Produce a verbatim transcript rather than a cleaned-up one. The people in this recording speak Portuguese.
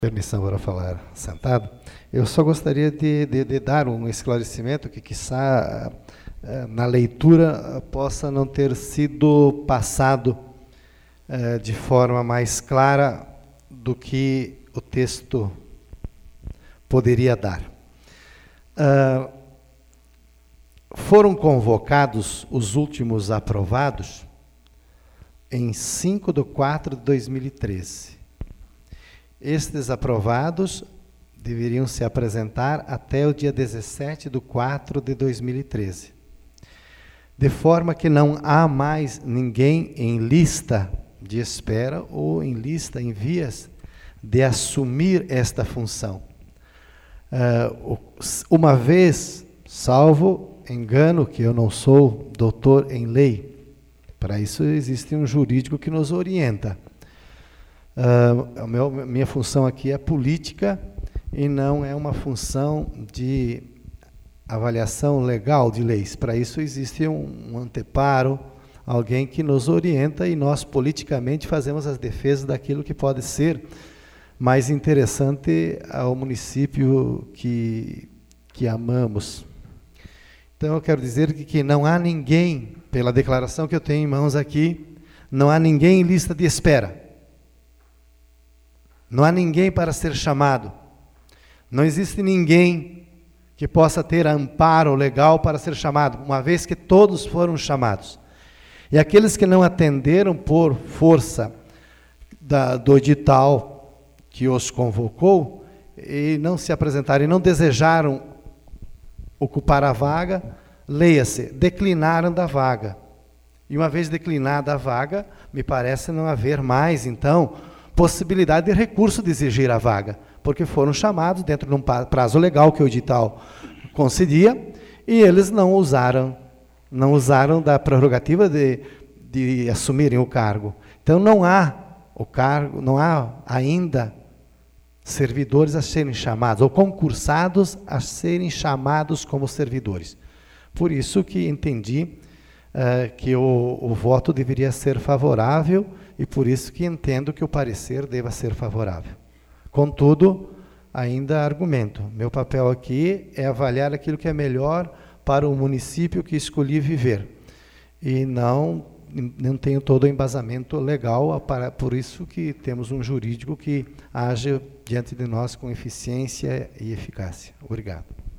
Permissão para falar sentado. Eu só gostaria de, de, de dar um esclarecimento que, quiçá, na leitura, possa não ter sido passado eh, de forma mais clara do que o texto poderia dar. Uh, foram convocados os últimos aprovados em cinco de quatro de dois mil e treze. Estes aprovados deveriam se apresentar até o dia dezessete de quatro de dois mil e treze. De forma que não há mais ninguém em lista de espera ou em lista em vias de assumir esta função. Uh, uma vez, salvo engano, que eu não sou doutor em lei, para isso existe um jurídico que nos orienta. Uh, a meu, minha função aqui é política e não é uma função de avaliação legal de leis. Para isso existe um, um anteparo, alguém que nos orienta e nós politicamente fazemos as defesas daquilo que pode ser mais interessante ao município que, que amamos. Então eu quero dizer que, que não há ninguém, pela declaração que eu tenho em mãos aqui, não há ninguém em lista de espera. Não há ninguém para ser chamado. Não existe ninguém que possa ter amparo legal para ser chamado, uma vez que todos foram chamados. E aqueles que não atenderam por força da, do edital que os convocou, e não se apresentaram, e não desejaram ocupar a vaga, leia-se, declinaram da vaga. E uma vez declinada a vaga, me parece não haver mais, então, possibilidade de recurso de exigir a vaga, porque foram chamados dentro de um prazo legal que o edital concedia, e eles não usaram, não usaram da prerrogativa de, de assumirem o cargo. Então não há o cargo, não há ainda servidores a serem chamados, ou concursados a serem chamados como servidores. Por isso que entendi uh, que o, o voto deveria ser favorável, e por isso que entendo que o parecer deva ser favorável. Contudo, ainda argumento, meu papel aqui é avaliar aquilo que é melhor para o município que escolhi viver. E não, não tenho todo o embasamento legal, para, por isso que temos um jurídico que age diante de nós com eficiência e eficácia. Obrigado.